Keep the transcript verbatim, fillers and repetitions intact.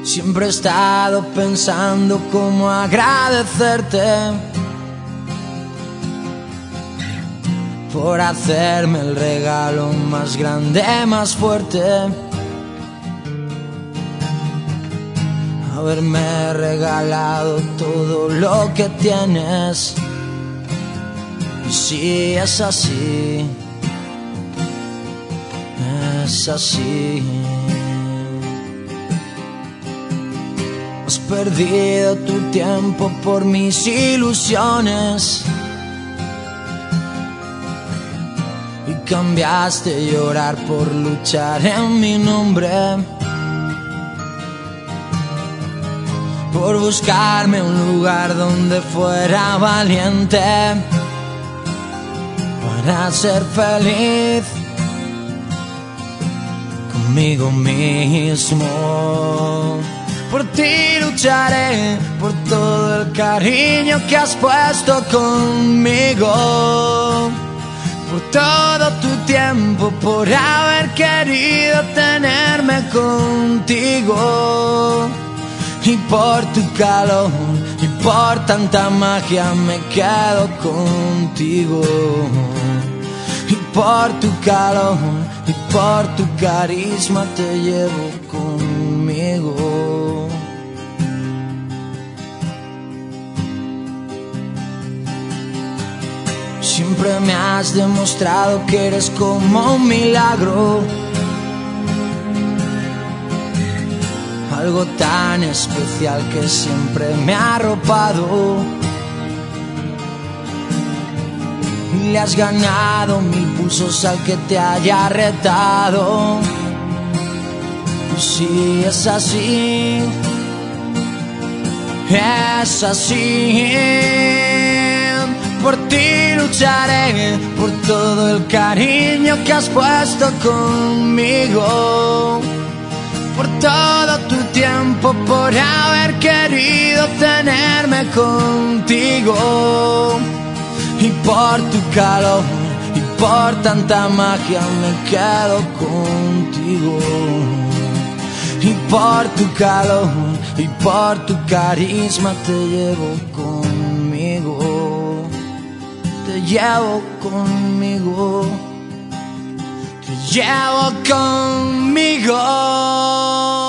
Siempre he estado pensando cómo agradecerte por hacerme el regalo más grande, más fuerte. Haberme regalado todo lo que tienes. Y si es así, es así. Has perdido tu tiempo por mis ilusiones y cambiaste llorar por luchar en mi nombre, por buscarme un lugar donde fuera valiente para ser feliz conmigo mismo. Por ti lucharé, por todo el cariño que has puesto conmigo, por todo tu tiempo, por haber querido tenerme contigo, y por tu calor, y por tanta magia me quedo contigo, y por tu calor, y por tu carisma te llevo conmigo. Siempre me has demostrado que eres como un milagro, algo tan especial que siempre me ha arropado. Y le has ganado mil pulsos al que te haya retado. Y si es así, es así. Por ti lucharé, por todo el cariño que has puesto conmigo, por todo tu tiempo, por haber querido tenerme contigo, y por tu calor, y por tanta magia me quedo contigo, y por tu calor, y por tu carisma te llevo conmigo. Te llevo conmigo, te llevo conmigo.